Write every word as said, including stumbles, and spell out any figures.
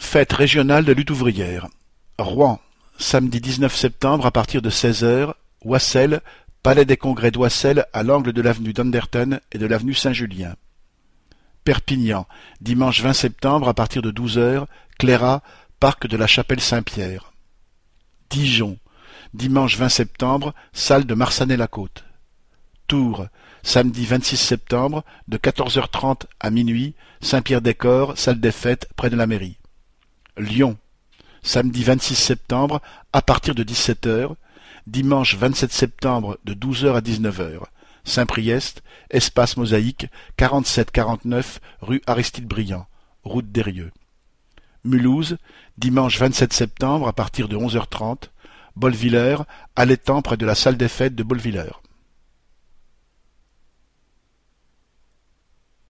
Fête régionale de lutte ouvrière. Rouen, samedi dix-neuf septembre à partir de seize heures, Oissel, Palais des Congrès d'Oissel à l'angle de l'avenue d'Anderton et de l'avenue Saint-Julien. Perpignan, dimanche vingt septembre à partir de douze heures, Clérat, parc de la Chapelle Saint-Pierre. Dijon, dimanche vingt septembre, salle de Marsanet-la-Côte. Tours, samedi vingt-six septembre, de quatorze heures trente à minuit, Saint-Pierre-des-Corps, salle des fêtes près de la mairie. Lyon, samedi vingt-six septembre, à partir de dix-sept heures, dimanche vingt-sept septembre de douze heures à dix-neuf heures, Saint-Priest, espace Mosaïque, quarante-sept quarante-neuf rue Aristide Briand, route d'Eyrieux. Mulhouse, dimanche vingt-sept septembre à partir de onze heures trente, Bolvillers, allaitant près de la salle des fêtes de Bolvillers.